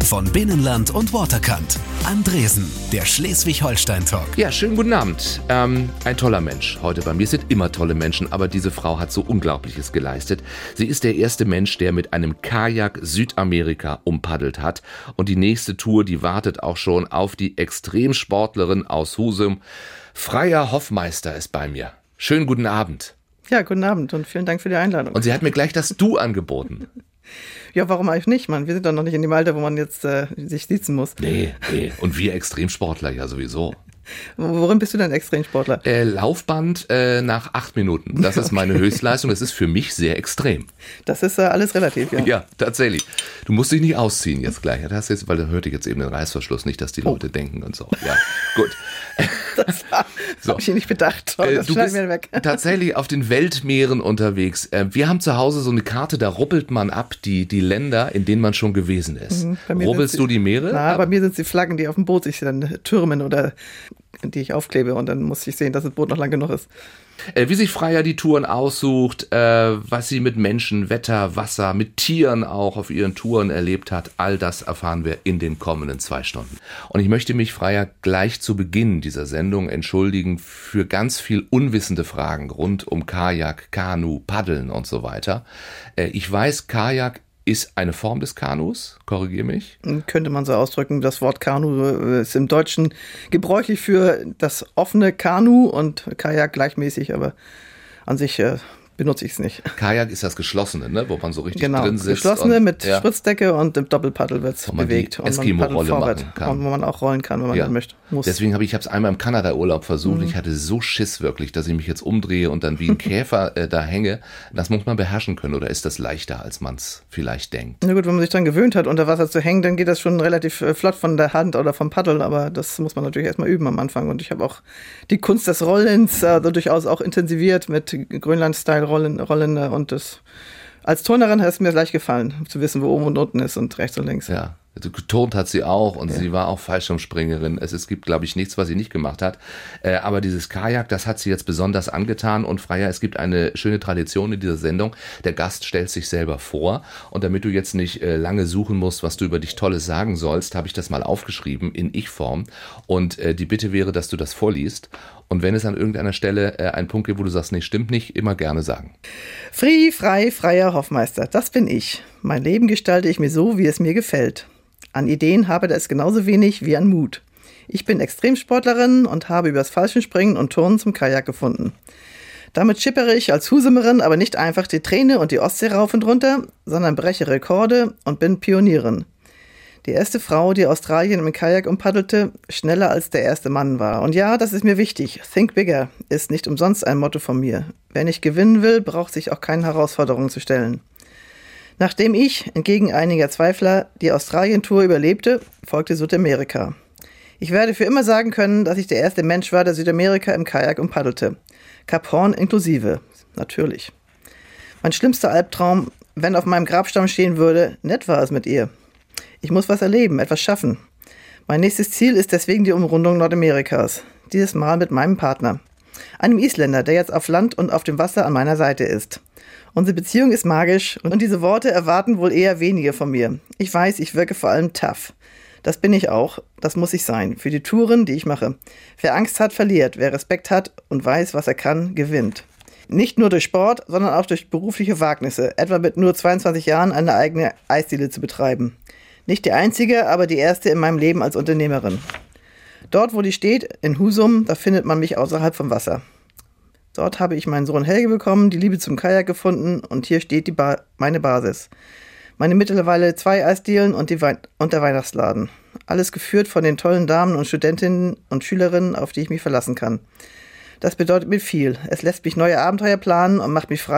von Binnenland und Waterkant. Andresen, der Schleswig-Holstein-Talk. Ja, schönen guten Abend. Ein toller Mensch heute bei mir. Es sind immer tolle Menschen, aber diese Frau hat so Unglaubliches geleistet. Sie ist der erste Mensch, der mit einem Kajak Südamerika umpaddelt hat. Und die nächste Tour, die wartet auch schon auf die Extremsportlerin aus Husum. Freya Hoffmeister ist bei mir. Schönen guten Abend. Ja, guten Abend und vielen Dank für die Einladung. Und sie hat mir gleich das Du angeboten. Ja, warum eigentlich nicht, Mann? Wir sind doch noch nicht in dem Alter, wo man jetzt sich siezen muss. Nee. Und wir Extremsportler ja sowieso. Worin bist du denn Extremsportler? Laufband nach 8 Minuten. Das ist meine Höchstleistung. Das ist für mich sehr extrem. Das ist alles relativ, ja. Ja, tatsächlich. Du musst dich nicht ausziehen jetzt gleich. Das jetzt, weil da hörte ich jetzt eben den Reißverschluss, nicht, dass die Leute denken und so. Ja, gut. Das habe ich nicht bedacht. Das du bist mir weg. tatsächlich auf den Weltmeeren unterwegs. Wir haben zu Hause so eine Karte, da ruppelt man ab die Länder, in denen man schon gewesen ist. Rubbelst du die Meere? Na, bei mir sind es die Flaggen, die auf dem Boot sich dann türmen oder die ich aufklebe und dann muss ich sehen, dass das Boot noch lang genug ist. Wie sich Freya die Touren aussucht, was sie mit Menschen, Wetter, Wasser, mit Tieren auch auf ihren Touren erlebt hat, all das erfahren wir in den kommenden 2 Stunden. Und ich möchte mich, Freya, gleich zu Beginn dieser Sendung entschuldigen für ganz viel unwissende Fragen rund um Kajak, Kanu, Paddeln und so weiter. Ich weiß, Kajak ist eine Form des Kanus, korrigiere mich. Könnte man so ausdrücken. Das Wort Kanu ist im Deutschen gebräuchlich für das offene Kanu und Kajak gleichmäßig, aber an sich benutze ich es nicht. Kajak ist das Geschlossene, ne? Wo man so richtig genau, drin sitzt. Geschlossene und, mit Spritzdecke und im Doppelpaddel wird es bewegt. Und Eskimo-Rolle machen kann. Und wo man auch rollen kann, wenn man das möchte. Muss. Deswegen habe ich es einmal im Kanada-Urlaub versucht. Ich hatte so Schiss wirklich, dass ich mich jetzt umdrehe und dann wie ein Käfer da hänge. Das muss man beherrschen können, oder ist das leichter, als man es vielleicht denkt? Na gut, wenn man sich dann gewöhnt hat, unter Wasser zu hängen, dann geht das schon relativ flott von der Hand oder vom Paddel, aber das muss man natürlich erstmal üben am Anfang. Und ich habe auch die Kunst des Rollens durchaus auch intensiviert mit Grönland-Style-Rollen und das als Turnerin hat es mir gleich gefallen, zu wissen, wo oben und unten ist und rechts und links. Ja, geturnt hat sie auch und sie war auch Fallschirmspringerin. Es gibt, glaube ich, nichts, was sie nicht gemacht hat. Aber dieses Kajak, das hat sie jetzt besonders angetan. Und Freya, es gibt eine schöne Tradition in dieser Sendung. Der Gast stellt sich selber vor. Und damit du jetzt nicht lange suchen musst, was du über dich Tolles sagen sollst, habe ich das mal aufgeschrieben in Ich-Form. Und die Bitte wäre, dass du das vorliest. Und wenn es an irgendeiner Stelle einen Punkt gibt, wo du sagst, nee, stimmt nicht, immer gerne sagen. Freya Hoffmeister, das bin ich. Mein Leben gestalte ich mir so, wie es mir gefällt. An Ideen habe das genauso wenig wie an Mut. Ich bin Extremsportlerin und habe übers Fallschirmspringen und Turnen zum Kajak gefunden. Damit schippere ich als Husumerin aber nicht einfach die Träne und die Ostsee rauf und runter, sondern breche Rekorde und bin Pionierin. Die erste Frau, die Australien im Kajak umpaddelte, schneller als der erste Mann war. Und ja, das ist mir wichtig. Think bigger ist nicht umsonst ein Motto von mir. Wer nicht gewinnen will, braucht sich auch keine Herausforderungen zu stellen. Nachdem ich, entgegen einiger Zweifler, die Australien-Tour überlebte, folgte Südamerika. Ich werde für immer sagen können, dass ich der erste Mensch war, der Südamerika im Kajak umpaddelte. Kap Horn inklusive. Natürlich. Mein schlimmster Albtraum, wenn auf meinem Grabstamm stehen würde, nett war es mit ihr. Ich muss was erleben, etwas schaffen. Mein nächstes Ziel ist deswegen die Umrundung Nordamerikas. Dieses Mal mit meinem Partner. Einem Isländer, der jetzt auf Land und auf dem Wasser an meiner Seite ist. Unsere Beziehung ist magisch und diese Worte erwarten wohl eher wenige von mir. Ich weiß, ich wirke vor allem tough. Das bin ich auch. Das muss ich sein. Für die Touren, die ich mache. Wer Angst hat, verliert. Wer Respekt hat und weiß, was er kann, gewinnt. Nicht nur durch Sport, sondern auch durch berufliche Wagnisse. Etwa mit nur 22 Jahren eine eigene Eisdiele zu betreiben. Nicht die einzige, aber die erste in meinem Leben als Unternehmerin. Dort, wo die steht, in Husum, da findet man mich außerhalb vom Wasser. Dort habe ich meinen Sohn Helge bekommen, die Liebe zum Kajak gefunden und hier steht meine Basis. Meine mittlerweile 2 Eisdielen und der Weihnachtsladen. Alles geführt von den tollen Damen und Studentinnen und Schülerinnen, auf die ich mich verlassen kann. Das bedeutet mir viel. Es lässt mich neue Abenteuer planen und macht mich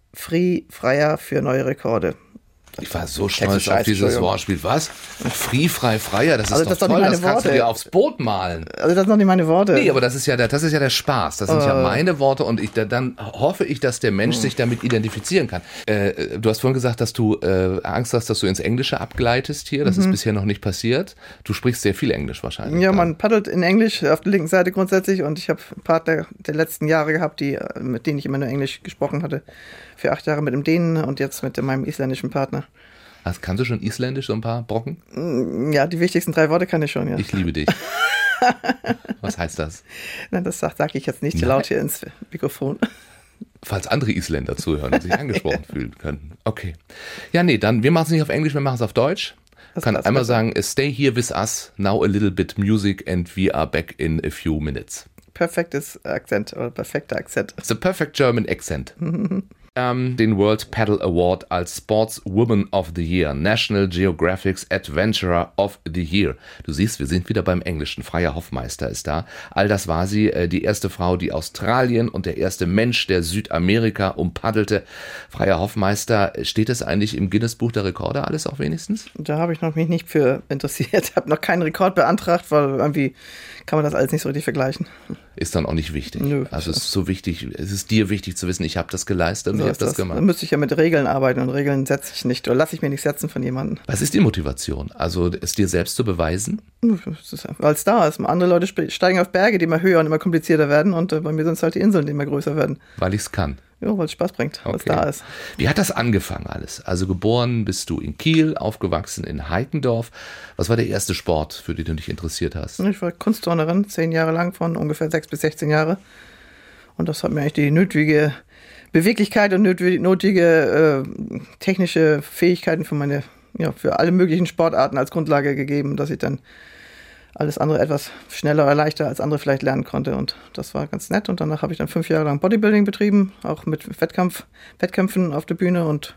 freier für neue Rekorde. Ich war so stolz auf dieses Wortspiel. Was? Freier, das ist also doch toll, das kannst du dir aufs Boot malen. Also das sind noch nicht meine Worte. Nee, aber das ist ja der Spaß. Das sind ja meine Worte und dann hoffe ich, dass der Mensch sich damit identifizieren kann. Du hast vorhin gesagt, dass du Angst hast, dass du ins Englische abgleitest hier. Das ist bisher noch nicht passiert. Du sprichst sehr viel Englisch wahrscheinlich. Ja, man paddelt in Englisch auf der linken Seite grundsätzlich und ich habe Partner der letzten Jahre gehabt, mit denen ich immer nur Englisch gesprochen hatte. Für 8 Jahre mit dem Dänen und jetzt mit meinem isländischen Partner. Kannst du schon Isländisch, so ein paar Brocken? Ja, die wichtigsten 3 Worte kann ich schon, ja. Ich liebe dich. Was heißt das? Nein, das sage ich jetzt nicht laut hier ins Mikrofon. Falls andere Isländer zuhören und sich angesprochen fühlen können. Okay. Ja, nee, dann, wir machen es nicht auf Englisch, wir machen es auf Deutsch. Ich kann einmal sagen, stay here with us, now a little bit music and we are back in a few minutes. Perfektes Akzent oder perfekter Akzent. It's a perfect German accent. Den World Paddle Award als Sportswoman of the Year, National Geographic's Adventurer of the Year. Du siehst, wir sind wieder beim Englischen. Freya Hoffmeister ist da. All das war sie, die erste Frau, die Australien und der erste Mensch, der Südamerika umpaddelte. Freya Hoffmeister, steht es eigentlich im Guinness-Buch der Rekorde alles auch wenigstens? Da habe ich mich nicht für interessiert. Habe noch keinen Rekord beantragt, weil irgendwie kann man das alles nicht so richtig vergleichen. Ist dann auch nicht wichtig. Nö, also es ist so wichtig, es ist dir wichtig zu wissen, ich habe das geleistet und ich habe das gemacht. Dann müsste ich ja mit Regeln arbeiten und Regeln setze ich nicht oder lasse ich mir nicht setzen von jemandem. Was ist die Motivation? Also es dir selbst zu beweisen? Weil es da ist. Andere Leute steigen auf Berge, die immer höher und immer komplizierter werden und bei mir sind es halt die Inseln, die immer größer werden. Weil ich es kann. Ja, weil es Spaß bringt, weil es da ist. Wie hat das angefangen alles? Also geboren bist du in Kiel, aufgewachsen in Heikendorf. Was war der erste Sport, für den du dich interessiert hast? Ich war Kunstturnerin, 10 Jahre lang, von ungefähr 6 bis 16 Jahre. Und das hat mir eigentlich die nötige Beweglichkeit und nötige technische Fähigkeiten für alle möglichen Sportarten als Grundlage gegeben, dass ich dann alles andere etwas schneller oder leichter als andere vielleicht lernen konnte. Und das war ganz nett. Und danach habe ich dann 5 Jahre lang Bodybuilding betrieben, auch mit Wettkämpfen auf der Bühne. Und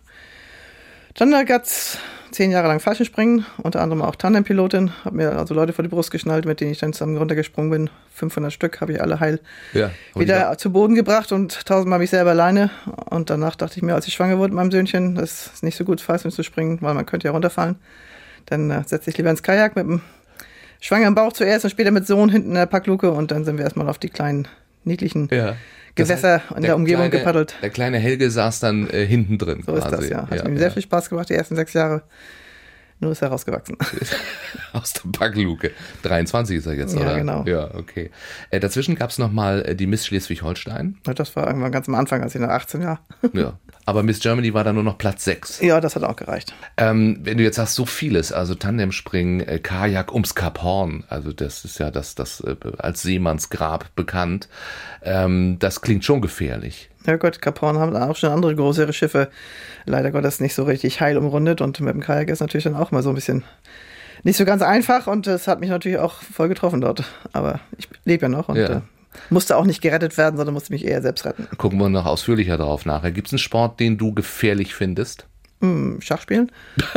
dann gab es 10 Jahre lang Fallschirmspringen, unter anderem auch Tandempilotin. Habe mir also Leute vor die Brust geschnallt, mit denen ich dann zusammen runtergesprungen bin. 500 Stück habe ich alle heil wieder zu Boden gebracht und 1000-mal mich selber alleine. Und danach dachte ich mir, als ich schwanger wurde mit meinem Söhnchen, das ist nicht so gut, Fallschirm zu springen, weil man könnte ja runterfallen. Dann setze ich lieber ins Kajak mit dem Schwanger im Bauch zuerst und später mit Sohn hinten in der Packluke und dann sind wir erstmal auf die kleinen, niedlichen Gewässer in der Umgebung gepaddelt. Der kleine Helge saß dann hinten drin. So quasi. Ist das, ja. Hat mir sehr viel Spaß gemacht, die ersten 6 Jahre. Nur ist er rausgewachsen. Aus der Packluke. 23 ist er jetzt, oder? Ja, genau. Ja, okay. Dazwischen gab es nochmal die Miss Schleswig-Holstein. Das war irgendwann ganz am Anfang, als ich nach 18 war. Ja. Aber Miss Germany war dann nur noch Platz 6. Ja, das hat auch gereicht. Wenn du jetzt sagst, so vieles, also Tandemspringen, Kajak ums Kap Horn, also das ist ja das als Seemannsgrab bekannt, das klingt schon gefährlich. Ja Gott, Kap Horn haben auch schon andere größere Schiffe leider Gottes nicht so richtig heil umrundet und mit dem Kajak ist natürlich dann auch mal so ein bisschen nicht so ganz einfach und es hat mich natürlich auch voll getroffen dort. Aber ich lebe ja noch und musste auch nicht gerettet werden, sondern musste mich eher selbst retten. Gucken wir noch ausführlicher darauf nachher. Gibt es einen Sport, den du gefährlich findest? Schachspielen?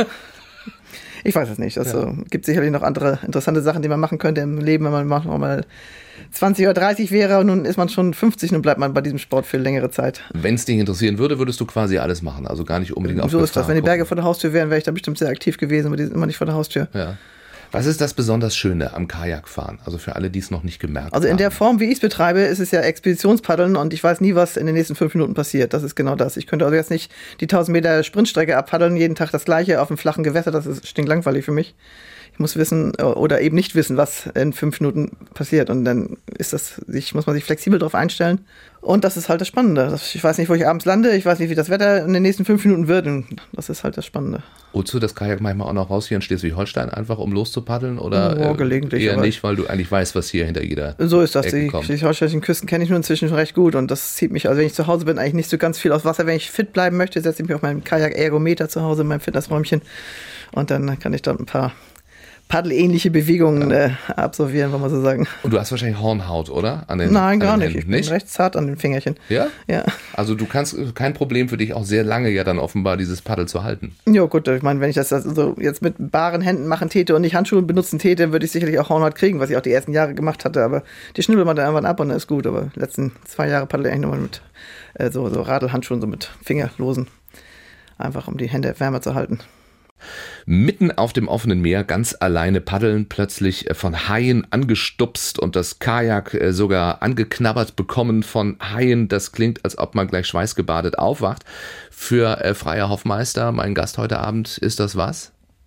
Ich weiß es nicht. Also gibt sicherlich noch andere interessante Sachen, die man machen könnte im Leben, wenn man mal 20 oder 30 wäre und nun ist man schon 50 und bleibt man bei diesem Sport für längere Zeit. Wenn es dich interessieren würde, würdest du quasi alles machen, also gar nicht unbedingt auf So ist das. Wenn die Berge vor der Haustür wären, wäre ich da bestimmt sehr aktiv gewesen, aber die sind immer nicht vor der Haustür. Ja. Was ist das besonders Schöne am Kajakfahren? Also für alle, die es noch nicht gemerkt haben. Also in der Form, wie ich es betreibe, ist es ja Expeditionspaddeln und ich weiß nie, was in den nächsten 5 Minuten passiert. Das ist genau das. Ich könnte also jetzt nicht die 1000 Meter Sprintstrecke abpaddeln, jeden Tag das Gleiche auf einem flachen Gewässer. Das ist stinklangweilig für mich. Ich muss wissen oder eben nicht wissen, was in 5 Minuten passiert. Und dann muss man sich flexibel darauf einstellen. Und das ist halt das Spannende. Ich weiß nicht, wo ich abends lande. Ich weiß nicht, wie das Wetter in den nächsten 5 Minuten wird. Und das ist halt das Spannende. Holst du das Kajak manchmal auch noch raus hier in Schleswig-Holstein, einfach um loszupaddeln? Oder gelegentlich, eher nicht, weil du eigentlich weißt, was hier hinter jeder So ist das. Ecke Die kommt. schleswig-holsteinischen Küsten kenne ich nur inzwischen schon recht gut. Und das zieht mich, also wenn ich zu Hause bin, eigentlich nicht so ganz viel aus Wasser. Wenn ich fit bleiben möchte, setze ich mich auf meinen Kajak-Ergometer zu Hause in meinem Fitnessräumchen. Und dann kann ich dort ein paar paddelähnliche Bewegungen absolvieren, wollen wir so sagen. Und du hast wahrscheinlich Hornhaut, oder? Nein, gar nicht. Ich bin recht zart an den Fingerchen. Ja? Ja. Also du kannst, kein Problem für dich auch sehr lange ja dann offenbar dieses Paddel zu halten. Ja gut, ich meine, wenn ich das also jetzt mit baren Händen machen täte und nicht Handschuhe benutzen täte, würde ich sicherlich auch Hornhaut kriegen, was ich auch die ersten Jahre gemacht hatte. Aber die schnibbelt man dann irgendwann ab und dann ist gut. Aber die letzten 2 Jahre paddel ich eigentlich nochmal mit so Radlhandschuhen, so mit Fingerlosen. Einfach um die Hände wärmer zu halten. Mitten auf dem offenen Meer, ganz alleine paddeln, plötzlich von Haien angestupst und das Kajak sogar angeknabbert bekommen von Haien. Das klingt, als ob man gleich schweißgebadet aufwacht. Für Freya Hoffmeister, mein Gast heute Abend, ist das was?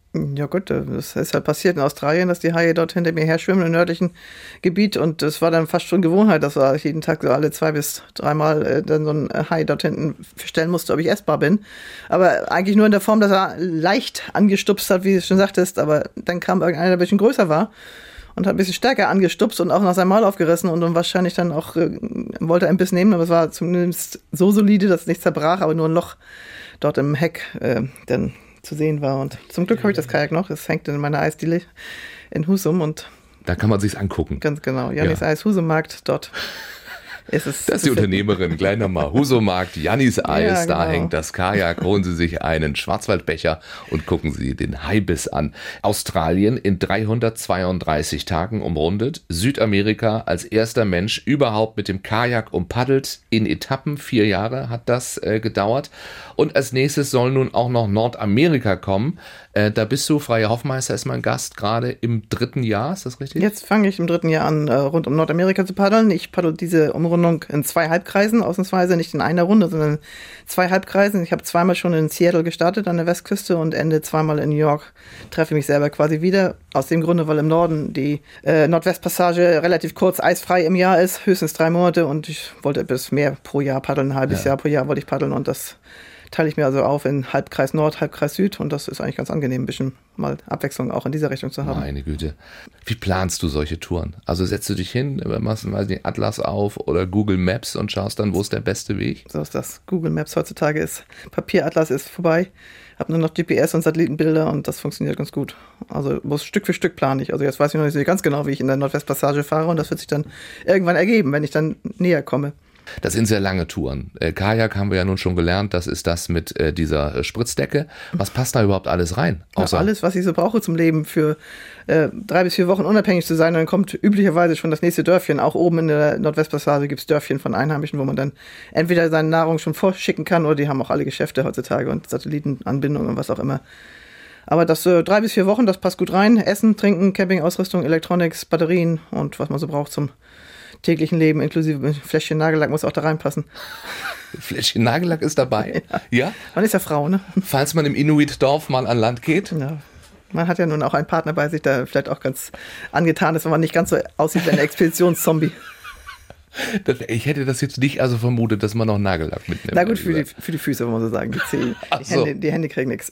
Ja gut, das ist halt passiert in Australien, dass die Haie dort hinter mir her schwimmen im nördlichen Gebiet und das war dann fast schon Gewohnheit, dass wir jeden Tag so alle 2 bis 3 Mal dann so ein Hai dort hinten stellen musste, ob ich essbar bin. Aber eigentlich nur in der Form, dass er leicht angestupst hat, wie du schon sagtest, aber dann kam irgendeiner, der ein bisschen größer war und hat ein bisschen stärker angestupst und auch nach seinem Maul aufgerissen und dann wahrscheinlich dann auch wollte er ein Biss nehmen, aber es war zumindest so solide, dass es nicht zerbrach, aber nur ein Loch dort im Heck dann zu sehen war. Und zum Glück habe ich das Kajak noch. Es hängt in meiner Eisdiele in Husum und Da kann man sich's angucken. ganz genau, Jannis Eis Husumarkt, dort ist es. Das ist die Unternehmerin, gleich nochmal. Husumarkt, Jannis Eis, Ja, da genau. hängt das Kajak. Holen Sie sich einen Schwarzwaldbecher und gucken Sie den Haibiss an. Australien in 332 Tagen umrundet. Südamerika als erster Mensch überhaupt mit dem Kajak umpaddelt. In Etappen, 4 Jahre hat das gedauert. Und als nächstes soll nun auch noch Nordamerika kommen. Da bist du, Freya Hoffmeister ist mein Gast, gerade im 3. Jahr, ist das richtig? Jetzt fange ich im 3. Jahr an, rund um Nordamerika zu paddeln. Ich paddel diese Umrundung in 2 Halbkreisen, ausnahmsweise nicht in einer Runde, sondern in 2 Halbkreisen. Ich habe zweimal schon in Seattle gestartet an der Westküste und ende zweimal in New York. Treffe mich selber quasi wieder. Aus dem Grunde, weil im Norden die Nordwestpassage relativ kurz eisfrei im Jahr ist, höchstens 3 Monate und ich wollte bis mehr pro Jahr paddeln, ein halbes Jahr pro Jahr wollte ich paddeln und das teile ich mir also auf in Halbkreis Nord, Halbkreis Süd und das ist eigentlich ganz angenehm, ein bisschen mal Abwechslung auch in dieser Richtung zu haben. Meine Güte. Wie planst du solche Touren? Also setzt du dich hin, machst weiß nicht, Atlas auf oder Google Maps und schaust dann, wo ist der beste Weg? So ist das. Google Maps heutzutage ist, Papieratlas ist vorbei. Habe nur noch GPS und Satellitenbilder und das funktioniert ganz gut. Also muss Stück für Stück plane ich. Also jetzt weiß ich noch nicht so ganz genau, wie ich in der Nordwestpassage fahre und das wird sich dann irgendwann ergeben, wenn ich dann näher komme. Das sind sehr lange Touren. Kajak haben wir ja nun schon gelernt, das ist das mit dieser Spritzdecke. Was passt da überhaupt alles rein? Ja, alles, was ich so brauche zum Leben, für 3 bis 4 Wochen unabhängig zu sein. Und dann kommt üblicherweise schon das nächste Dörfchen. Auch oben in der Nordwestpassage gibt es Dörfchen von Einheimischen, wo man dann entweder seine Nahrung schon vorschicken kann oder die haben auch alle Geschäfte heutzutage und Satellitenanbindungen und was auch immer. Aber das 3 bis 4 Wochen, das passt gut rein. Essen, Trinken, Campingausrüstung, Electronics, Batterien und was man so braucht zum täglichen Leben, inklusive Fläschchen Nagellack muss auch da reinpassen. Fläschchen Nagellack ist dabei? Ja? Man ist ja Frau, ne? Falls man im Inuit-Dorf mal an Land geht? Ja. Man hat ja nun auch einen Partner bei sich, der vielleicht auch ganz angetan ist, wenn man nicht ganz so aussieht wie ein Expeditionszombie. Ich hätte das jetzt nicht also vermutet, dass man noch Nagellack mitnimmt. Na gut, für die Füße, wenn man so sagen. Die Zehen, die Hände kriegen nichts.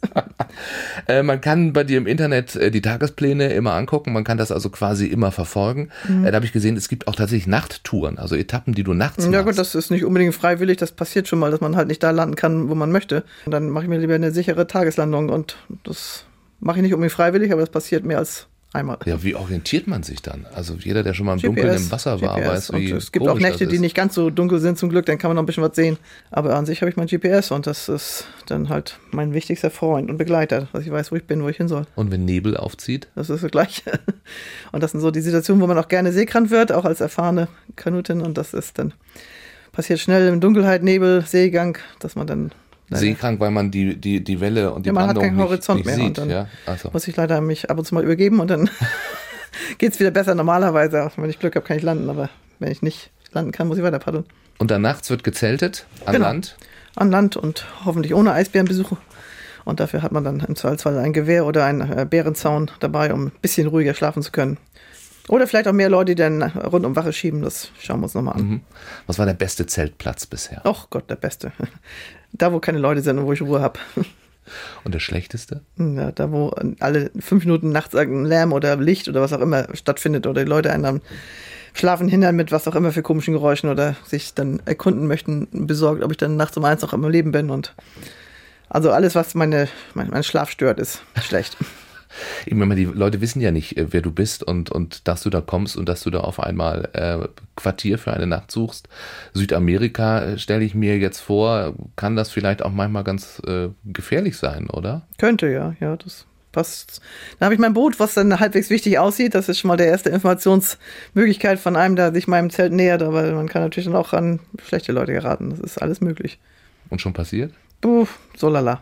Man kann bei dir im Internet die Tagespläne immer angucken. Man kann das also quasi immer verfolgen. Da habe ich gesehen, es gibt auch tatsächlich Nachttouren, also Etappen, die du nachts machst. Ja gut, das ist nicht unbedingt freiwillig. Das passiert schon mal, dass man halt nicht da landen kann, wo man möchte. Und dann mache ich mir lieber eine sichere Tageslandung. Und das mache ich nicht unbedingt freiwillig, aber das passiert mehr als einmal. Ja, wie orientiert man sich dann? Also jeder, der schon mal im Dunkeln im Wasser war, weiß, wie und es gibt auch Nächte, die nicht ganz so dunkel sind zum Glück, dann kann man noch ein bisschen was sehen. Aber an sich habe ich mein GPS und das ist dann halt mein wichtigster Freund und Begleiter, dass ich weiß, wo ich bin, wo ich hin soll. Und wenn Nebel aufzieht? Das ist das Gleiche. Und das sind so die Situationen, wo man auch gerne seekrank wird, auch als erfahrene Kanutin und das ist dann, passiert schnell in Dunkelheit, Nebel, Seegang, dass man dann seekrank, weil man die Welle und die man Brandung hat keinen Horizont nicht mehr sieht. und dann Ja? muss ich leider mich ab und zu mal übergeben und dann geht's wieder besser normalerweise. Auch wenn ich Glück habe, kann ich landen, aber wenn ich nicht landen kann, muss ich weiter paddeln. Und dann nachts wird gezeltet an Land? An Land und hoffentlich ohne Eisbärenbesuch. Und dafür hat man dann im Zweifelsfall ein Gewehr oder einen Bärenzaun dabei, um ein bisschen ruhiger schlafen zu können. Oder vielleicht auch mehr Leute, die dann rund um Wache schieben. Das schauen wir uns nochmal an. Mhm. Was war der beste Zeltplatz bisher? Ach Gott, der beste. Da, wo keine Leute sind und wo ich Ruhe habe. Und der schlechteste? Ja, da, wo alle 5 Minuten nachts ein Lärm oder Licht oder was auch immer stattfindet oder die Leute einen am Schlafen hindern mit was auch immer für komischen Geräuschen oder sich dann erkunden möchten, besorgt, ob ich dann nachts um 1 noch im Leben bin. Und also alles, was mein Schlaf stört, ist schlecht. Ich meine, die Leute wissen ja nicht, wer du bist und dass du da kommst und dass du da auf einmal Quartier für eine Nacht suchst. Südamerika stelle ich mir jetzt vor, kann das vielleicht auch manchmal ganz gefährlich sein, oder? Könnte, ja, das passt. Da habe ich mein Boot, was dann halbwegs wichtig aussieht. Das ist schon mal der erste Informationsmöglichkeit von einem, der sich meinem Zelt nähert. Aber man kann natürlich dann auch an schlechte Leute geraten. Das ist alles möglich. Und schon passiert? So lala.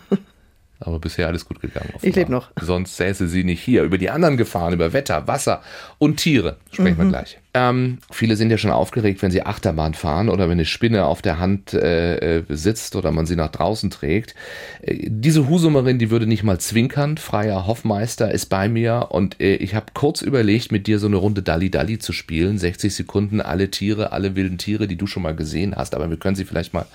Aber bisher alles gut gegangen. Offenbar. Ich lebe noch. Sonst säße sie nicht hier. Über die anderen Gefahren, über Wetter, Wasser und Tiere sprechen wir gleich. viele sind ja schon aufgeregt, wenn sie Achterbahn fahren oder wenn eine Spinne auf der Hand sitzt oder man sie nach draußen trägt. Diese Husumerin, die würde nicht mal zwinkern. Freier Hoffmeister ist bei mir und ich habe kurz überlegt, mit dir so eine Runde Dalli-Dalli zu spielen. 60 Sekunden, alle Tiere, alle wilden Tiere, die du schon mal gesehen hast. Aber wir können sie vielleicht mal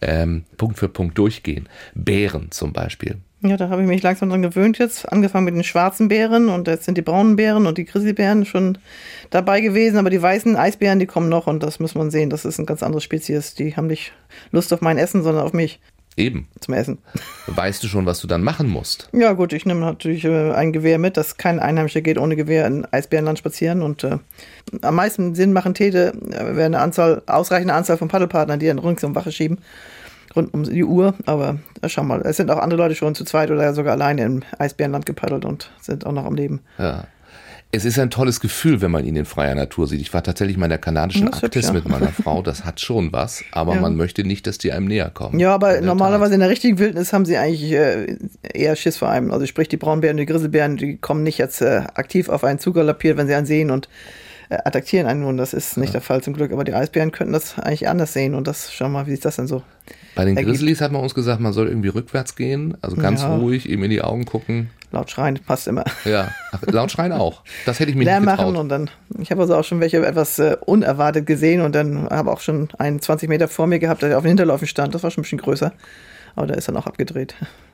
Punkt für Punkt durchgehen. Bären zum Beispiel. Ja, da habe ich mich langsam dran gewöhnt jetzt. Angefangen mit den schwarzen Bären und jetzt sind die braunen Bären und die Grizzlybären schon dabei gewesen. Aber die weißen Eisbären, die kommen noch und das muss man sehen. Das ist eine ganz andere Spezies. Die haben nicht Lust auf mein Essen, sondern auf mich. Eben. Zum Essen. Weißt du schon, was du dann machen musst? Ja gut, ich nehme natürlich ein Gewehr mit, dass kein Einheimischer geht ohne Gewehr in Eisbärenland spazieren. Und am meisten Sinn machen täte, wäre eine ausreichende Anzahl von Paddelpartnern, die dann ringsum Wache schieben. Rund um die Uhr, aber schau mal, es sind auch andere Leute schon zu zweit oder sogar alleine im Eisbärenland gepaddelt und sind auch noch am Leben. Ja. Es ist ein tolles Gefühl, wenn man ihn in freier Natur sieht. Ich war tatsächlich mal in der kanadischen Arktis mit meiner Frau, das hat schon was, aber man möchte nicht, dass die einem näher kommen. Ja, aber normalerweise in der richtigen Wildnis haben sie eigentlich eher Schiss vor einem. Also sprich, die Braunbären und die Grizzlybären, die kommen nicht jetzt aktiv auf einen zugaloppiert, wenn sie einen sehen und attackieren einen nun. Das ist nicht der Fall zum Glück, aber die Eisbären könnten das eigentlich anders sehen und das, schau mal, wie ist das denn so? Bei den Grizzlies hat man uns gesagt, man soll irgendwie rückwärts gehen, also ganz ruhig, ihm in die Augen gucken. Laut schreien, passt immer. Ja, laut schreien auch. Das hätte ich mir Lärm nicht getraut. machen und dann, ich habe also auch schon welche etwas unerwartet gesehen und dann habe auch schon einen 20 Meter vor mir gehabt, der auf den Hinterläufen stand, das war schon ein bisschen größer, aber der ist dann auch abgedreht.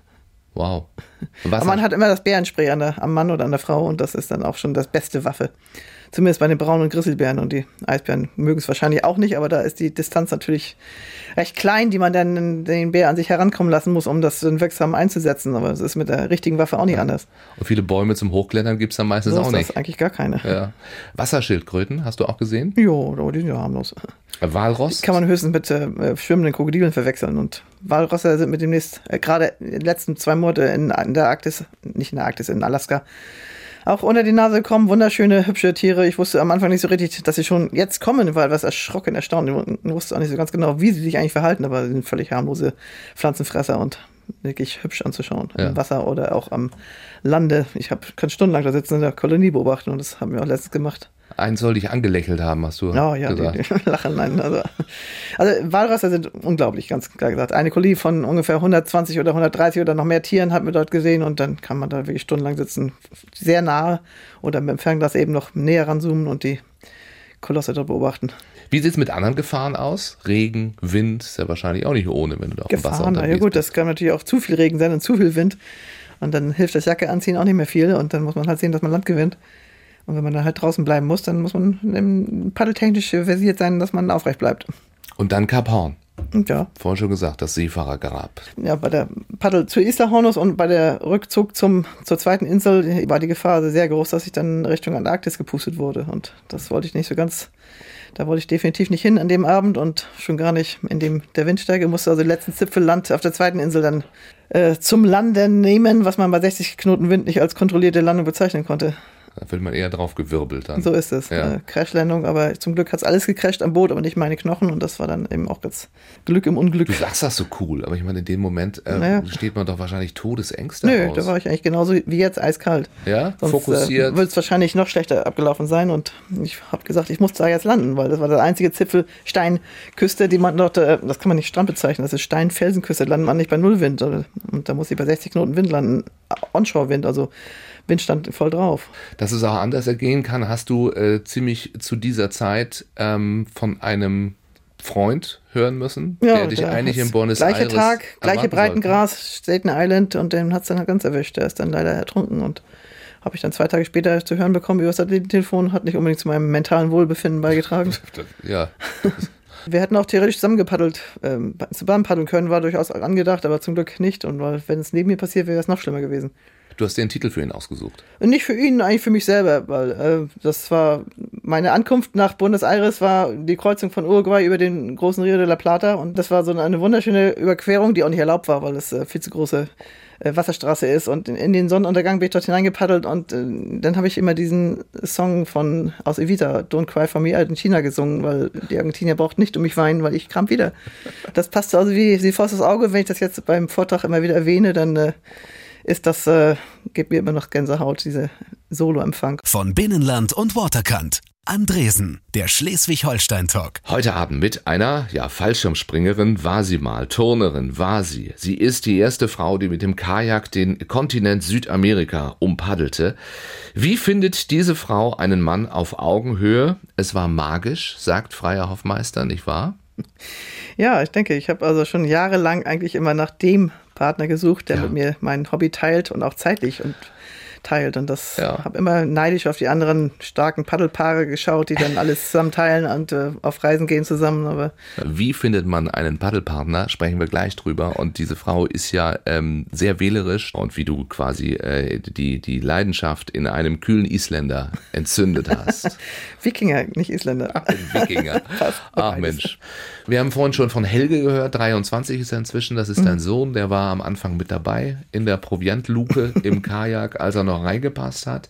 Wow. Aber man hat immer das Bärenspray am Mann oder an der Frau und das ist dann auch schon das beste Waffe. Zumindest bei den braunen und Grizzlybären und die Eisbären mögen es wahrscheinlich auch nicht, aber da ist die Distanz natürlich recht klein, die man dann den Bär an sich herankommen lassen muss, um das dann wirksam einzusetzen. Aber es ist mit der richtigen Waffe auch nicht anders. Und viele Bäume zum Hochklettern gibt es dann meistens auch nicht. Das ist eigentlich gar keine. Ja. Wasserschildkröten, hast du auch gesehen? Jo, die sind ja harmlos. Walross? Kann man höchstens mit schwimmenden Krokodilen verwechseln. Und Walrosser sind mit demnächst, gerade in den letzten 2 Monate in der Arktis, nicht in der Arktis, in Alaska, auch unter die Nase gekommen, wunderschöne, hübsche Tiere. Ich wusste am Anfang nicht so richtig, dass sie schon jetzt kommen, weil was erschrocken, erstaunt. Ich wusste auch nicht so ganz genau, wie sie sich eigentlich verhalten, aber sie sind völlig harmlose Pflanzenfresser und wirklich hübsch anzuschauen. Ja. Im Wasser oder auch am Lande. Ich kann stundenlang da sitzen in der Kolonie beobachten und das haben wir auch letztens gemacht. Einen soll dich angelächelt haben, hast du gesagt. Die lachen. Nein, also Walrosser sind unglaublich, ganz klar gesagt. Eine Kolonie von ungefähr 120 oder 130 oder noch mehr Tieren hat man dort gesehen und dann kann man da wirklich stundenlang sitzen, sehr nahe oder mit dem Fernglas eben noch näher ranzoomen und die Kolosse dort beobachten. Wie sieht es mit anderen Gefahren aus? Regen, Wind, ist ja wahrscheinlich auch nicht ohne, wenn du da auf dem Wasser unterwegs bist. Ja gut, das kann natürlich auch zu viel Regen sein und zu viel Wind und dann hilft das Jacke anziehen auch nicht mehr viel und dann muss man halt sehen, dass man Land gewinnt. Und wenn man dann halt draußen bleiben muss, dann muss man paddeltechnisch versiert sein, dass man aufrecht bleibt. Und dann Kap Hoorn. Ja. Vorhin schon gesagt, das Seefahrergrab. Ja, bei der Paddel zu Isla-Hornus und bei der Rückzug zur zweiten Insel war die Gefahr sehr groß, dass ich dann Richtung Antarktis gepustet wurde. Und das wollte ich nicht so ganz, da wollte ich definitiv nicht hin an dem Abend und schon gar nicht, in dem der Windstärke musste also den letzten Zipfel Land auf der zweiten Insel dann zum Landen nehmen, was man bei 60 Knoten Wind nicht als kontrollierte Landung bezeichnen konnte. Da wird man eher drauf gewirbelt dann. So ist es. Ja. Crashlandung, aber zum Glück hat es alles gecrasht am Boot, aber nicht meine Knochen und das war dann eben auch jetzt Glück im Unglück. Du sagst das so cool, aber ich meine, in dem Moment steht man doch wahrscheinlich Todesängste aus. Nö, da war ich eigentlich genauso wie jetzt, eiskalt. Ja, sonst, fokussiert. Wird es wahrscheinlich noch schlechter abgelaufen sein und ich habe gesagt, ich muss da jetzt landen, weil das war der einzige Zipfel Steinküste, die man dort, das kann man nicht Strand bezeichnen, das ist Stein-Felsenküste, landet man nicht bei Nullwind und da muss ich bei 60 Knoten Wind landen, Onshore-Wind, also Wind stand voll drauf. Dass es auch anders ergehen kann, hast du ziemlich zu dieser Zeit von einem Freund hören müssen, der dich eigentlich in Buenos Aires gleicher Tag, gleiche Breitengrad, Staten Island und den hat es dann halt ganz erwischt. Der ist dann leider ertrunken und habe ich dann 2 Tage später zu hören bekommen über das Satellitentelefon, hat nicht unbedingt zu meinem mentalen Wohlbefinden beigetragen. Ja. Wir hätten auch theoretisch zusammen gepaddelt, zusammen paddeln können, war durchaus angedacht, aber zum Glück nicht. Und weil, wenn es neben mir passiert wäre, wäre es noch schlimmer gewesen. Du hast dir einen Titel für ihn ausgesucht. Und nicht für ihn, eigentlich für mich selber, weil das war, meine Ankunft nach Buenos Aires war die Kreuzung von Uruguay über den großen Rio de la Plata und das war so eine wunderschöne Überquerung, die auch nicht erlaubt war, weil es viel zu große Wasserstraße ist und in den Sonnenuntergang bin ich dort hineingepaddelt und dann habe ich immer diesen Song aus Evita, Don't Cry For Me, Argentina gesungen, weil die Argentinier braucht nicht um mich weinen, weil ich kam wieder. Das passt also wie die Faust aufs Auge, wenn ich das jetzt beim Vortrag immer wieder erwähne, dann gibt mir immer noch Gänsehaut, diese Solo-Empfang. Von Binnenland und Waterkant. Andresen, der Schleswig-Holstein-Talk. Heute Abend mit einer, Fallschirmspringerin war sie mal, Turnerin war sie. Sie ist die erste Frau, die mit dem Kajak den Kontinent Südamerika umpaddelte. Wie findet diese Frau einen Mann auf Augenhöhe? Es war magisch, sagt Freya Hoffmeister, nicht wahr? Ja, ich denke, ich habe also schon jahrelang eigentlich immer nach dem Partner gesucht, der mit mir mein Hobby teilt und auch zeitlich und teilt. Und das habe immer neidisch auf die anderen starken Paddelpaare geschaut, die dann alles zusammen teilen und auf Reisen gehen zusammen. Aber wie findet man einen Paddelpartner? Sprechen wir gleich drüber. Und diese Frau ist ja sehr wählerisch und wie du quasi die Leidenschaft in einem kühlen Isländer entzündet hast. Wikinger, nicht Isländer. Ach, Wikinger. Ach Mensch. Wir haben vorhin schon von Helge gehört, 23 ist er inzwischen, das ist dein Sohn, der war am Anfang mit dabei in der Proviantluke im Kajak, als er noch reingepasst hat.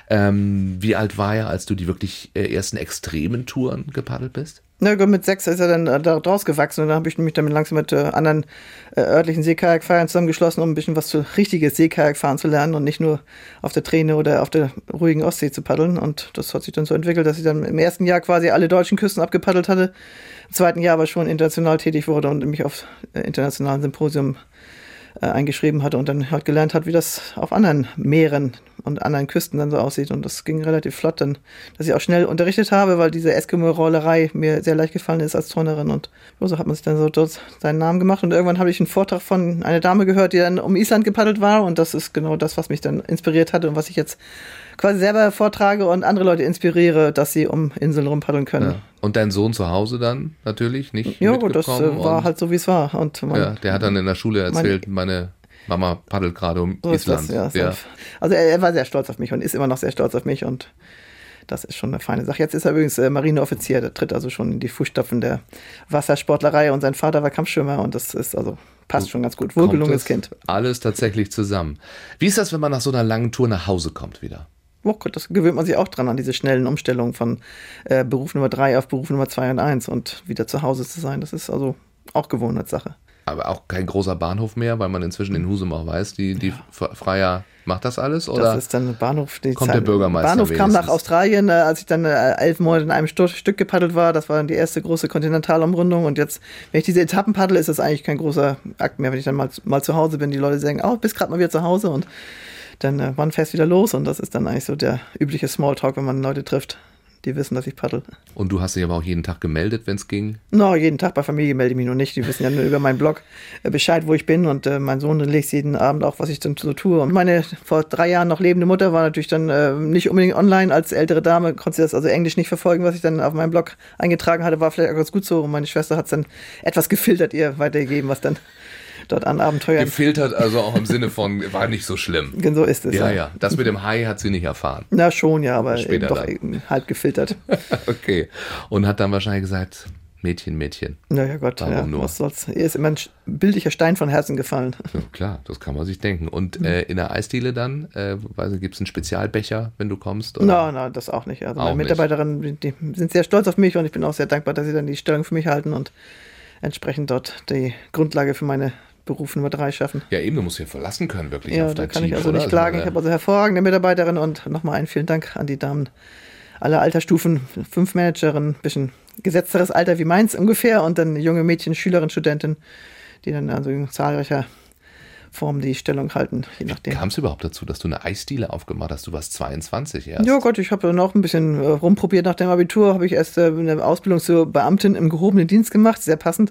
Wie alt war er, als du die wirklich ersten extremen Touren gepaddelt bist? Na gut, mit 6 ist er dann da rausgewachsen und dann habe ich mich dann langsam mit anderen örtlichen Seekajakfahrern zusammengeschlossen, um ein bisschen was zu richtiges Seekajakfahren zu lernen und nicht nur auf der Träne oder auf der ruhigen Ostsee zu paddeln. Und das hat sich dann so entwickelt, dass ich dann im ersten Jahr quasi alle deutschen Küsten abgepaddelt hatte, im zweiten Jahr aber schon international tätig wurde und mich auf internationalen Symposium eingeschrieben hatte und dann halt gelernt hat, wie das auf anderen Meeren und anderen Küsten dann so aussieht. Und das ging relativ flott dann, dass ich auch schnell unterrichtet habe, weil diese Eskimo-Rollerei mir sehr leicht gefallen ist als Turnerin. Und so hat man sich dann so dort seinen Namen gemacht. Und irgendwann habe ich einen Vortrag von einer Dame gehört, die dann um Island gepaddelt war. Und das ist genau das, was mich dann inspiriert hatte und was ich jetzt quasi selber vortrage und andere Leute inspiriere, dass sie um Inseln rumpaddeln können. Ja. Und dein Sohn zu Hause dann natürlich nicht mitgekommen? Ja gut, das war halt so, wie es war. Und der hat dann in der Schule erzählt, meine Mama paddelt gerade um Island. Also er war sehr stolz auf mich und ist immer noch sehr stolz auf mich und das ist schon eine feine Sache. Jetzt ist er übrigens Marineoffizier, der tritt also schon in die Fußstapfen der Wassersportlerei und sein Vater war Kampfschwimmer und das ist also passt schon ganz gut. Wohlgelungenes Kind. Alles tatsächlich zusammen. Wie ist das, wenn man nach so einer langen Tour nach Hause kommt wieder? Oh Gott, das gewöhnt man sich auch dran, an diese schnellen Umstellungen von Beruf Nummer 3 auf Beruf Nummer 2 und 1 und wieder zu Hause zu sein. Das ist also auch Gewohnheitssache. Aber auch kein großer Bahnhof mehr, weil man inzwischen in Husum auch weiß, die Freya macht das alles? Oder das ist dann ein Bahnhof. Kommt der Bürgermeister Bahnhof kam nach Australien, als ich dann 11 Monate in einem Stück gepaddelt war. Das war dann die erste große Kontinentalumrundung. Und jetzt, wenn ich diese Etappen paddle, ist das eigentlich kein großer Akt mehr. Wenn ich dann mal zu Hause bin, die Leute sagen, bist gerade mal wieder zu Hause. Und dann wann fährst du wieder los? Und das ist dann eigentlich so der übliche Smalltalk, wenn man Leute trifft. Die wissen, dass ich paddel. Und du hast dich aber auch jeden Tag gemeldet, wenn es ging? Jeden Tag. Bei Familie melde ich mich noch nicht. Die wissen ja nur über meinen Blog Bescheid, wo ich bin. Und mein Sohn legt jeden Abend auch, was ich dann so tue. Und meine vor 3 Jahren noch lebende Mutter war natürlich dann nicht unbedingt online. Als ältere Dame konnte sie das also Englisch nicht verfolgen, was ich dann auf meinem Blog eingetragen hatte. War vielleicht auch ganz gut so. Und meine Schwester hat es dann etwas gefiltert ihr weitergegeben, was dann dort an Abenteuern. Gefiltert, also auch im Sinne von, war nicht so schlimm. So ist es. Ja. Das mit dem Hai hat sie nicht erfahren. Na schon, ja, aber später doch halb gefiltert. Okay. Und hat dann wahrscheinlich gesagt, Mädchen. Naja Gott, was soll's. Ihr ist immer ein bildlicher Stein von Herzen gefallen. Ja, klar, das kann man sich denken. Und in der Eisdiele dann, gibt es einen Spezialbecher, wenn du kommst? Nein, das auch nicht. Also meine Mitarbeiterinnen, die sind sehr stolz auf mich und ich bin auch sehr dankbar, dass sie dann die Stellung für mich halten und entsprechend dort die Grundlage für meine Beruf Nummer 3 schaffen. Ja, eben, du musst hier verlassen können, wirklich auf dein Team. Ja, da kann ich also nicht klagen. Ich habe also hervorragende Mitarbeiterinnen und nochmal einen vielen Dank an die Damen aller Altersstufen, 5 Managerinnen, ein bisschen gesetzteres Alter wie meins ungefähr und dann junge Mädchen, Schülerinnen, Studentinnen, die dann also in zahlreicher Form die Stellung halten, je nachdem. Kam es überhaupt dazu, dass du eine Eisdiele aufgemacht hast? Du warst 22 erst. Ja Gott, ich habe dann auch ein bisschen rumprobiert. Nach dem Abitur habe ich erst eine Ausbildung zur Beamtin im gehobenen Dienst gemacht, sehr passend.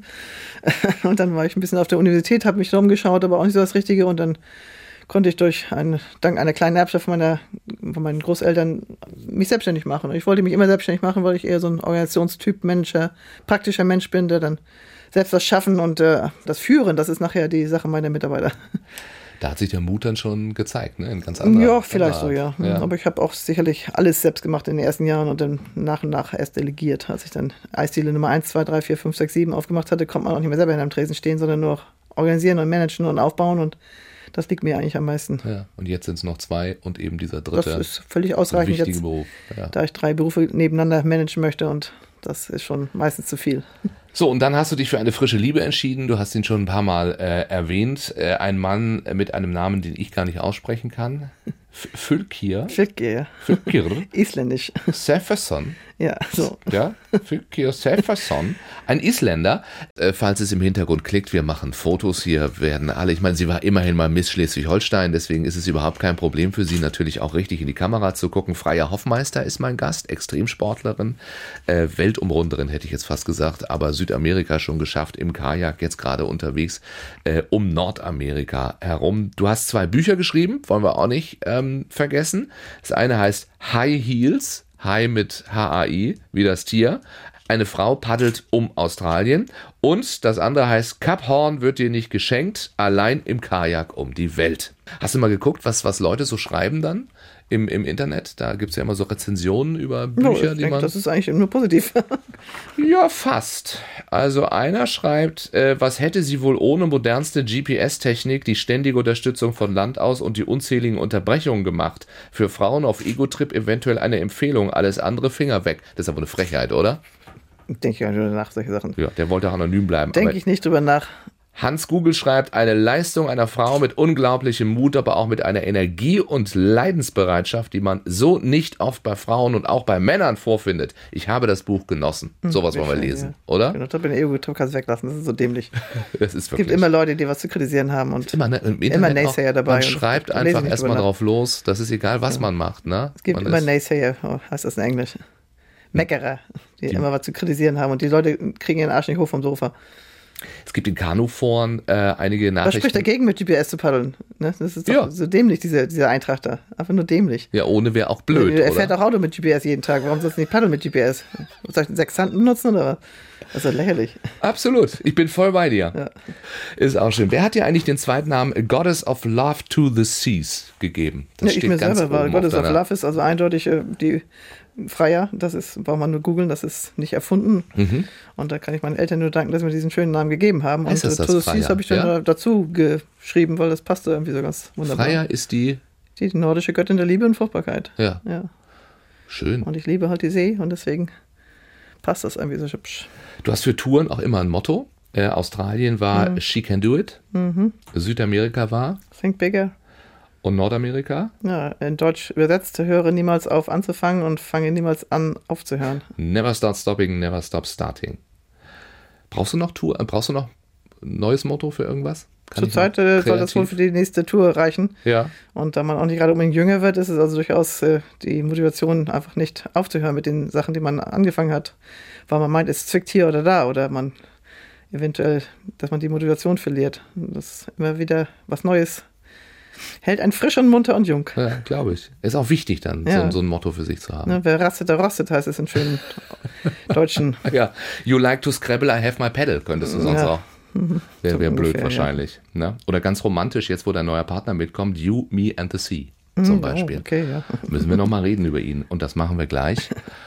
Und dann war ich ein bisschen auf der Universität, habe mich da umgeschaut, aber auch nicht so das Richtige. Und dann konnte ich dank einer kleinen Erbschaft von meinen Großeltern mich selbstständig machen. Und ich wollte mich immer selbstständig machen, weil ich eher so ein Organisationstyp, praktischer Mensch bin, der dann selbst was schaffen und das Führen, das ist nachher die Sache meiner Mitarbeiter. Da hat sich der Mut dann schon gezeigt, ne? In ganz anderer Ja, vielleicht so, ja. Aber ich habe auch sicherlich alles selbst gemacht in den ersten Jahren und dann nach und nach erst delegiert. Als ich dann Eisdiele Nummer 1, 2, 3, 4, 5, 6, 7 aufgemacht hatte, konnte man auch nicht mehr selber in einem Tresen stehen, sondern nur organisieren und managen und aufbauen und das liegt mir eigentlich am meisten. Ja, und jetzt sind es noch 2 und eben dieser dritte. Das ist völlig ausreichend wichtige jetzt, Beruf. Ja. Da ich 3 Berufe nebeneinander managen möchte und das ist schon meistens zu viel. So, und dann hast du dich für eine frische Liebe entschieden. Du hast ihn schon ein paar Mal erwähnt. Ein Mann mit einem Namen, den ich gar nicht aussprechen kann. Fylkir. Fylkir. Isländisch. Sefferson. Ja, so. Ja, Fylkir Selfason, ein Isländer. Falls es im Hintergrund klickt, wir machen Fotos hier, werden alle, ich meine, sie war immerhin mal Miss Schleswig-Holstein, deswegen ist es überhaupt kein Problem für sie, natürlich auch richtig in die Kamera zu gucken. Freya Hoffmeister ist mein Gast, Extremsportlerin, Weltumrunderin hätte ich jetzt fast gesagt, aber Südamerika schon geschafft, im Kajak jetzt gerade unterwegs um Nordamerika herum. Du hast 2 Bücher geschrieben, wollen wir auch nicht vergessen. Das eine heißt High Heels, Hai mit H-A-I, wie das Tier. Eine Frau paddelt um Australien. Und das andere heißt, Kap Horn wird dir nicht geschenkt, allein im Kajak um die Welt. Hast du mal geguckt, was Leute so schreiben dann im Internet? Da gibt es ja immer so Rezensionen über Bücher, ich denke, das ist eigentlich nur positiv. Ja, fast. Also einer schreibt, was hätte sie wohl ohne modernste GPS-Technik, die ständige Unterstützung von Land aus und die unzähligen Unterbrechungen gemacht? Für Frauen auf Ego-Trip eventuell eine Empfehlung, alles andere Finger weg. Das ist aber eine Frechheit, oder? Denke ich gar nicht nach, solche Sachen. Ja, der wollte auch anonym bleiben. Denke ich nicht drüber nach. Hans Google schreibt, eine Leistung einer Frau mit unglaublichem Mut, aber auch mit einer Energie und Leidensbereitschaft, die man so nicht oft bei Frauen und auch bei Männern vorfindet. Ich habe das Buch genossen. Sowas wollen wir lesen, ja. Oder? Genau, da bin ich Ego-Trip, kannst du weglassen. Das ist so dämlich. Das ist wirklich. Es gibt immer Leute, die was zu kritisieren haben und immer, ne, im Internet immer Naysayer dabei. Man schreibt einfach erstmal drauf los. Das ist egal, was man macht. Ne? Es gibt immer Naysayer, heißt das in Englisch. Meckerer, die immer was zu kritisieren haben und die Leute kriegen ihren Arsch nicht hoch vom Sofa. Es gibt in Kanuforen einige Nachrichten. Was spricht dagegen, mit GPS zu paddeln? Ne? Das ist doch so dämlich, dieser Eintrag da. Einfach nur dämlich. Ja, ohne wäre auch blöd, Er fährt auch Auto mit GPS jeden Tag. Warum sollst du nicht paddeln mit GPS? Soll ich einen Sextanten benutzen oder was? Das ist ja lächerlich. Absolut. Ich bin voll bei dir. Ja. Ist auch schön. Wer hat dir eigentlich den zweiten Namen Goddess of Love to the Seas gegeben? Das steht ich mir ganz selber, weil Goddess of Love ist also eindeutig die Freya, das ist, braucht man nur googeln, das ist nicht erfunden. Mhm. Und da kann ich meinen Eltern nur danken, dass sie mir diesen schönen Namen gegeben haben. Und To the Seas habe ich dann dazu geschrieben, weil das passte irgendwie so ganz wunderbar. Freya ist die nordische Göttin der Liebe und Fruchtbarkeit. Ja. Schön. Und ich liebe halt die See und deswegen passt das irgendwie so hübsch. Du hast für Touren auch immer ein Motto. Australien war She Can Do It. Südamerika war Think Bigger. Und Nordamerika? Ja, in Deutsch übersetzt, höre niemals auf anzufangen und fange niemals an aufzuhören. Never start stopping, never stop starting. Brauchst du noch ein neues Motto für irgendwas? Zurzeit soll das wohl für die nächste Tour reichen. Ja. Und da man auch nicht gerade unbedingt jünger wird, ist es also durchaus die Motivation, einfach nicht aufzuhören mit den Sachen, die man angefangen hat. Weil man meint, es zwickt hier oder da. Oder man eventuell, dass man die Motivation verliert. Das ist immer wieder was Neues. Hält einen frisch und munter und jung. Ja, glaube ich. Ist auch wichtig dann, so ein Motto für sich zu haben. Ne, wer rastet, der rostet, heißt es in schönen deutschen. Ja, you like to scrabble, I have my pedal, könntest du sonst auch. Wäre blöd ungefähr, wahrscheinlich. Ja. Ne? Oder ganz romantisch, jetzt wo dein neuer Partner mitkommt, You, Me and the Sea zum Beispiel. Oh, okay, ja. Müssen wir nochmal reden über ihn und das machen wir gleich.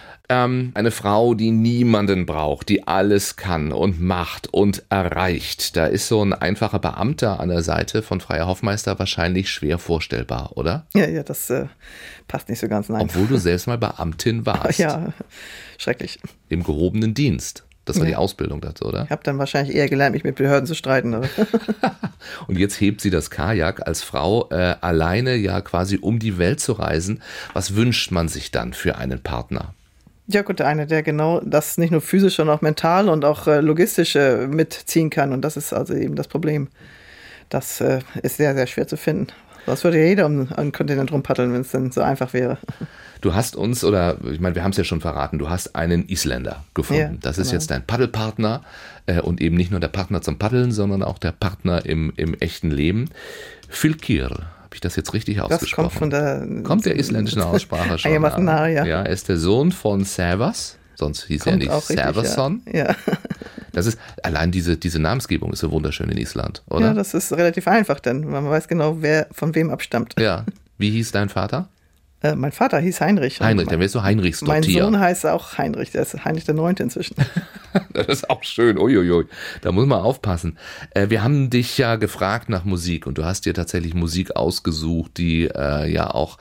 Eine Frau, die niemanden braucht, die alles kann und macht und erreicht. Da ist so ein einfacher Beamter an der Seite von Freya Hoffmeister wahrscheinlich schwer vorstellbar, oder? Ja, das passt nicht so ganz, nein. Obwohl du selbst mal Beamtin warst. Ja, schrecklich. Im gehobenen Dienst. Das war die Ausbildung dazu, oder? Ich habe dann wahrscheinlich eher gelernt, mich mit Behörden zu streiten. Oder? Und jetzt hebt sie das Kajak als Frau alleine ja quasi um die Welt zu reisen. Was wünscht man sich dann für einen Partner? Ja gut, einer, der genau das nicht nur physisch, sondern auch mental und auch logistisch mitziehen kann. Und das ist also eben das Problem. Das ist sehr, sehr schwer zu finden. Das würde ja jeder um einen Kontinent rumpaddeln, wenn es denn so einfach wäre. Du hast uns, ich meine, wir haben es ja schon verraten, du hast einen Isländer gefunden. Ja, das ist jetzt dein Paddelpartner und eben nicht nur der Partner zum Paddeln, sondern auch der Partner im echten Leben. Fylkir. Habe ich das jetzt richtig ausgesprochen? Kommt der isländischen Aussprache schon. Ja, er ist der Sohn von Sævas, sonst hieß er nicht Sævason. Ja. Das ist, allein diese Namensgebung ist so wunderschön in Island, oder? Ja, das ist relativ einfach, denn man weiß genau, wer von wem abstammt. Ja. Wie hieß dein Vater? Mein Vater hieß Heinrich. Heinrich, dann wärst du Heinrichs Dottir. Mein Sohn heißt auch Heinrich, der ist Heinrich der 9. inzwischen. Das ist auch schön, uiuiui, da muss man aufpassen. Wir haben dich ja gefragt nach Musik und du hast dir tatsächlich Musik ausgesucht, die ja auch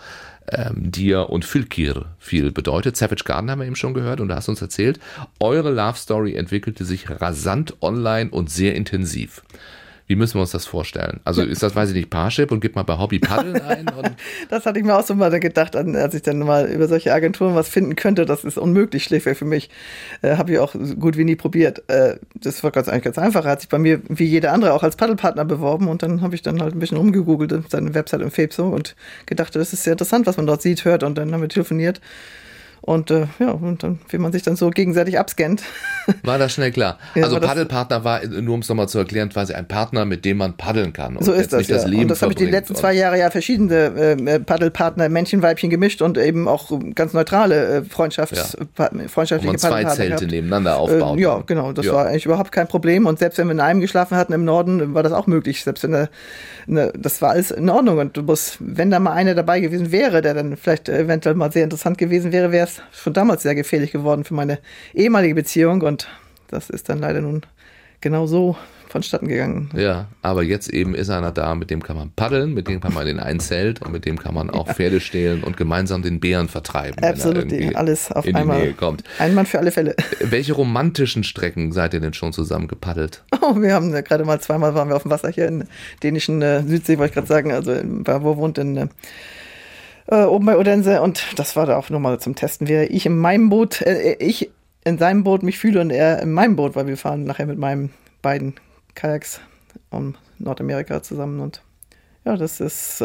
dir und Fylkir viel bedeutet. Savage Garden haben wir eben schon gehört und du hast uns erzählt, eure Love Story entwickelte sich rasant online und sehr intensiv. Wie müssen wir uns das vorstellen? Also ist das, weiß ich nicht, Parship und gib mal bei Hobby Paddeln ein? Und Das hatte ich mir auch so mal gedacht, als ich dann mal über solche Agenturen was finden könnte. Das ist unmöglich, schlichtweg für mich. Habe ich auch so gut wie nie probiert. Das war eigentlich ganz einfach. Er hat sich bei mir, wie jeder andere, auch als Paddelpartner beworben. Und dann habe ich dann halt ein bisschen rumgegoogelt auf seine Website und Febso und gedacht, das ist sehr interessant, was man dort sieht, hört. Und dann haben wir telefoniert. Und und dann, wie man sich dann so gegenseitig abscannt. war das schnell klar. Ja, also das- Paddelpartner war, nur um es nochmal zu erklären, quasi ein Partner, mit dem man paddeln kann. Und So ist jetzt das, nicht das Leben Und das habe ich die verbringt. letzten 2 Jahre ja verschiedene Paddelpartner, Männchen, Weibchen gemischt und eben auch ganz neutrale freundschaftliche Wo man zwei Paddelpartner Zelte gehabt. nebeneinander aufbaut. Ja, genau. Das war eigentlich überhaupt kein Problem. Und selbst wenn wir in einem geschlafen hatten im Norden, war das auch möglich. Selbst wenn das war alles in Ordnung. Und du musst, wenn da mal einer dabei gewesen wäre, der dann vielleicht eventuell mal sehr interessant gewesen wäre, wäre es schon damals sehr gefährlich geworden für meine ehemalige Beziehung. Und das ist dann leider nun genau so vonstatten gegangen. Ja, aber jetzt eben ist einer da, mit dem kann man paddeln, mit dem kann man in ein Zelt und mit dem kann man auch Pferde stehlen und gemeinsam den Bären vertreiben, Absolut, wenn er irgendwie alles auf in die einmal. Nähe kommt. Ein Mann für alle Fälle. Welche romantischen Strecken seid ihr denn schon zusammen gepaddelt? Oh, wir haben gerade mal zweimal waren wir auf dem Wasser hier in der dänischen Südsee, wollte ich gerade sagen, also wo wohnt in oben bei Odense, und das war da auch nochmal zum Testen, wie ich in meinem Boot, ich in seinem Boot mich fühle und er in meinem Boot, weil wir fahren nachher mit meinen beiden Kajaks um Nordamerika zusammen, und ja, das ist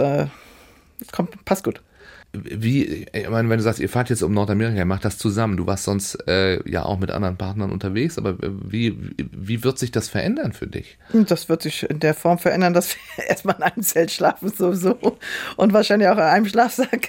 passt gut. Wie, ich meine, wenn du sagst, ihr fahrt jetzt um Nordamerika, ihr macht das zusammen, du warst sonst ja auch mit anderen Partnern unterwegs, aber wie wird sich das verändern für dich? Das wird sich in der Form verändern, dass wir erstmal in einem Zelt schlafen sowieso und wahrscheinlich auch in einem Schlafsack.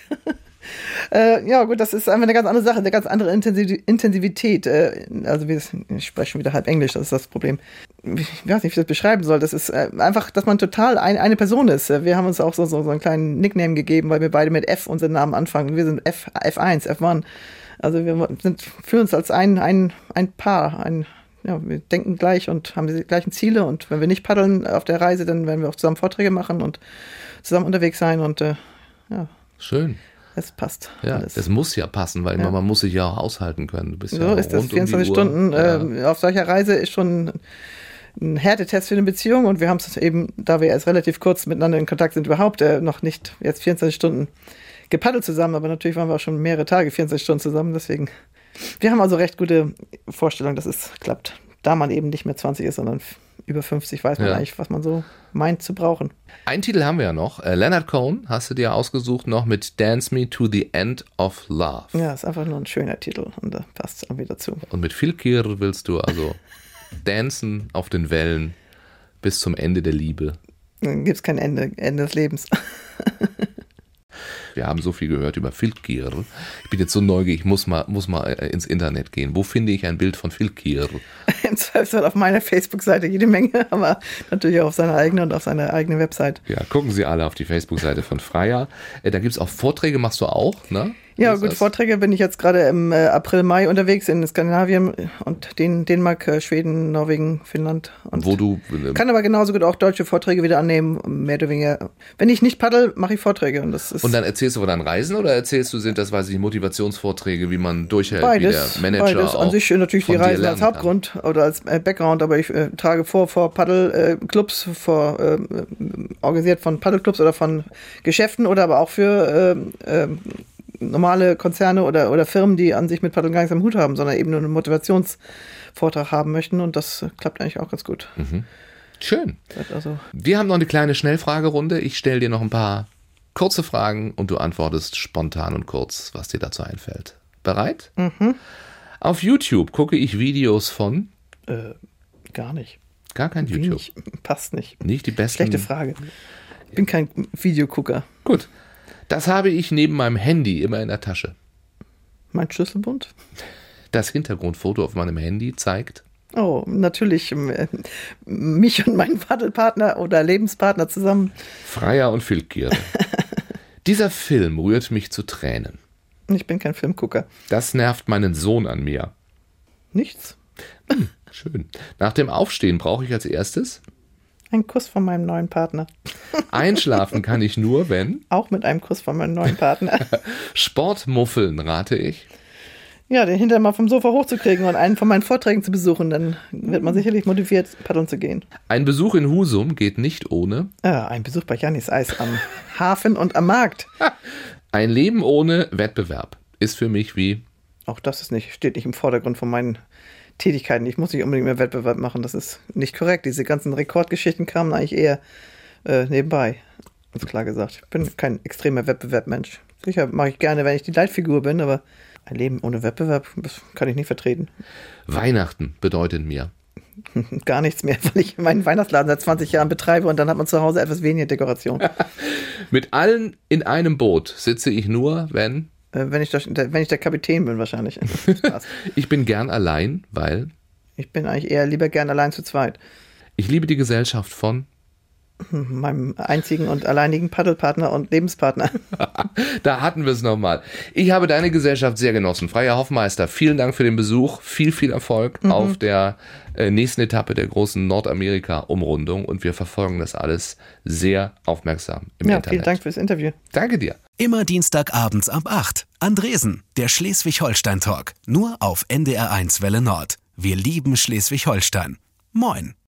Ja gut, das ist einfach eine ganz andere Sache, eine ganz andere Intensivität. Also ich spreche schon wieder halb Englisch, das ist das Problem. Ich weiß nicht, wie ich das beschreiben soll. Das ist einfach, dass man total eine Person ist. Wir haben uns auch so einen kleinen Nickname gegeben, weil wir beide mit F unseren Namen anfangen. Wir sind F1, F1. Also wir fühlen uns als ein Paar, wir denken gleich und haben die gleichen Ziele, und wenn wir nicht paddeln auf der Reise, dann werden wir auch zusammen Vorträge machen und zusammen unterwegs sein, und Schön. es passt. Ja, alles. es muss ja passen, weil man muss sich ja auch aushalten können. Du bist So ja ist das. rund um die 24 Uhr. Stunden auf solcher Reise ist schon ein Härtetest für eine Beziehung, und wir haben es eben, da wir erst relativ kurz miteinander in Kontakt sind, überhaupt noch nicht jetzt 24 Stunden gepaddelt zusammen, aber natürlich waren wir auch schon mehrere Tage 24 Stunden zusammen, deswegen. Wir haben also recht gute Vorstellung, dass es klappt. Da man eben nicht mehr 20 ist, sondern über 50, weiß man eigentlich, was man so meint zu brauchen. Einen Titel haben wir ja noch. Leonard Cohen hast du dir ausgesucht noch mit Dance Me to the End of Love. Ja, ist einfach nur ein schöner Titel, und da passt es irgendwie dazu. Und mit Phil Keir willst du also dancen auf den Wellen bis zum Ende der Liebe. Dann gibt es kein Ende des Lebens. Wir haben so viel gehört über Phil Keir. Ich bin jetzt so neugierig, ich muss mal ins Internet gehen. Wo finde ich ein Bild von Phil Keir? Im Zweifelsfall auf meiner Facebook-Seite jede Menge, aber natürlich auch auf seiner eigenen und auf seiner eigenen Website. Ja, gucken Sie alle auf die Facebook-Seite von Freya. Da gibt es auch Vorträge, machst du auch, ne? Ja, gut, Vorträge bin ich jetzt gerade im April, Mai unterwegs in Skandinavien und Dänemark, Schweden, Norwegen, Finnland. Und Wo du kann aber genauso gut auch deutsche Vorträge wieder annehmen, mehr oder weniger. Wenn ich nicht paddel, mache ich Vorträge. Und dann erzählst du von deinen Reisen, oder erzählst du, sind das, weiß ich nicht, Motivationsvorträge, wie man durchhält, beides, wie der Manager beides. An sich natürlich die Reisen als Hauptgrund oder als Background, aber ich trage vor Paddelclubs, organisiert von Paddelclubs oder von Geschäften oder aber auch für normale Konzerne oder Firmen, die an sich mit Paddeln gar nichts am Hut haben, sondern eben nur einen Motivationsvortrag haben möchten, und das klappt eigentlich auch ganz gut. Mhm. Schön. Also, wir haben noch eine kleine Schnellfragerunde. Ich stelle dir noch ein paar kurze Fragen und du antwortest spontan und kurz, was dir dazu einfällt. Bereit? Mhm. Auf YouTube gucke ich Videos von? Gar nicht. Gar kein YouTube. Passt nicht. Nicht die besten. Schlechte Frage. Ich bin kein Videogucker. Gut. Das habe ich neben meinem Handy immer in der Tasche. Mein Schlüsselbund? Das Hintergrundfoto auf meinem Handy zeigt? Oh, natürlich mich und meinen Paddelpartner oder Lebenspartner zusammen. Freya und Phil Keir. Dieser Film rührt mich zu Tränen. Ich bin kein Filmgucker. Das nervt meinen Sohn an mir. Nichts. Schön. Nach dem Aufstehen brauche ich als erstes? Ein Kuss von meinem neuen Partner. Einschlafen kann ich nur, wenn? Auch mit einem Kuss von meinem neuen Partner. Sportmuffeln rate ich? Ja, den Hintern mal vom Sofa hochzukriegen und einen von meinen Vorträgen zu besuchen, dann wird man sicherlich motiviert, paddeln zu gehen. Ein Besuch in Husum geht nicht ohne. Ein Besuch bei Jannis Eis am Hafen und am Markt. Ein Leben ohne Wettbewerb ist für mich wie... Auch das steht nicht im Vordergrund von meinen Tätigkeiten. Ich muss nicht unbedingt mehr Wettbewerb machen, das ist nicht korrekt. Diese ganzen Rekordgeschichten kamen eigentlich eher nebenbei. Ganz klar gesagt. Ich bin kein extremer Wettbewerbmensch. Sicher mache ich gerne, wenn ich die Leitfigur bin, aber ein Leben ohne Wettbewerb, das kann ich nicht vertreten. Weihnachten bedeutet mir. Gar nichts mehr, weil ich meinen Weihnachtsladen seit 20 Jahren betreibe und dann hat man zu Hause etwas weniger Dekoration. Mit allen in einem Boot sitze ich nur, wenn ich der Kapitän bin wahrscheinlich. Ich bin gern allein, weil... Ich bin eigentlich eher lieber gern allein zu zweit. Ich liebe die Gesellschaft von... meinem einzigen und alleinigen Paddelpartner und Lebenspartner. Da hatten wir es nochmal. Ich habe deine Gesellschaft sehr genossen. Freier Hoffmeister, vielen Dank für den Besuch. Viel Erfolg auf der nächsten Etappe der großen Nordamerika-Umrundung. Und wir verfolgen das alles sehr aufmerksam im Internet. Vielen Dank fürs Interview. Danke dir. Immer Dienstagabends ab 8. Andresen, der Schleswig-Holstein-Talk. Nur auf NDR1 Welle Nord. Wir lieben Schleswig-Holstein. Moin.